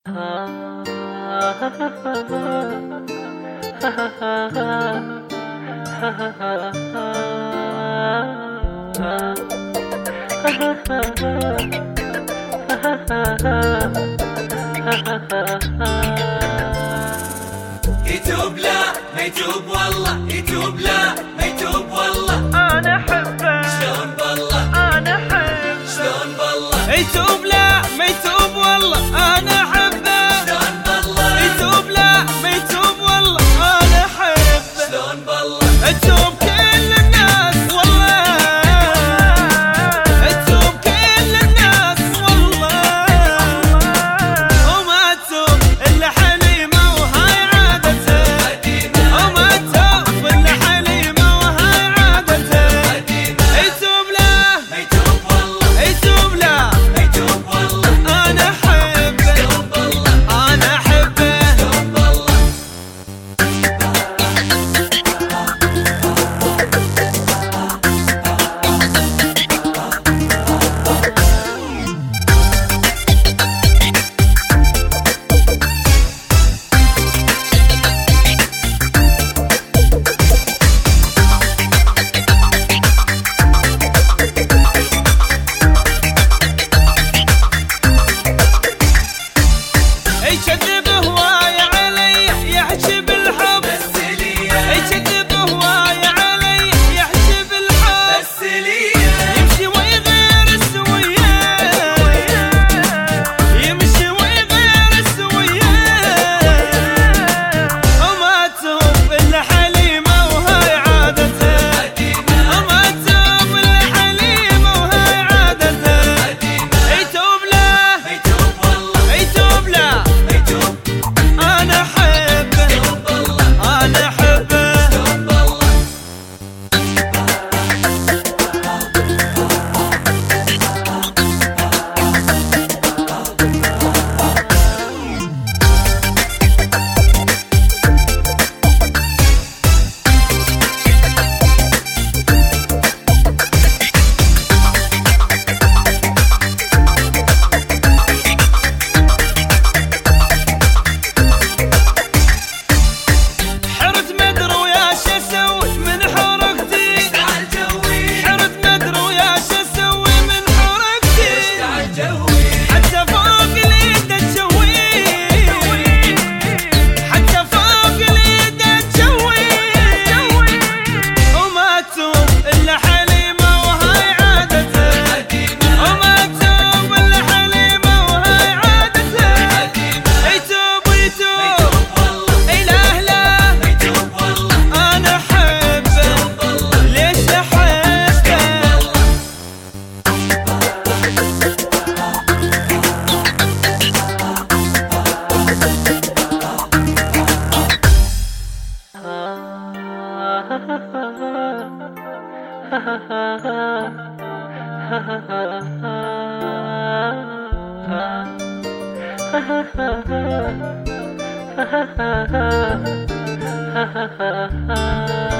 يتوب لا ما يتوب والله، يتوب لا ما يتوب والله، أنا أحبه شلون بالله، أنا أحب شلون بالله، يتوب لا ما يتوب والله أنا أحبه شلون بالله، يتوب لا ما يتوب والله أنا أحبه شلون بالله، أتوب كل الناس والله، أتوب كل الناس والله، وما أتوب إلا حليمة وهاي عادته، وما أتوب إلا حليمة وهاي عادته، يتوب لا ما يتوب والله، يتوب لا ما يتوب والله، أنا أحبه شلون بالله، أنا أحبه شلون بالله. يكذب هواي علي يحكي بالحب، بس ليا، يكذب هواي علي يحكي بالحب، بس ليا، يمشي ويغير السوية، يمشي ويغير السوية، وما أتوب إلا حليمة وهاي عادته، وما أتوب إلا حليمة وهاي عادته، يتوب لا ما يتوب والله، يتوب لا ما يتوب، أنا أحبه شلون بالله، أنا أحبه شلون بالله. حرت مدري ويا شو اسوي من حركتي، تعال جوي، حرت مدري ويا شو اسوي من حركتي، تعال جوي، حتى فوق اليد تشوي، حتى فوق اليد تشوي، وما أتوب إلا حليمة وهاي عادته، وما أتوب إلا حليمة وهاي عادته، يتوب يتوب إله لا ما يتوب والله، أنا أحبه ليش أحبه ha ha ha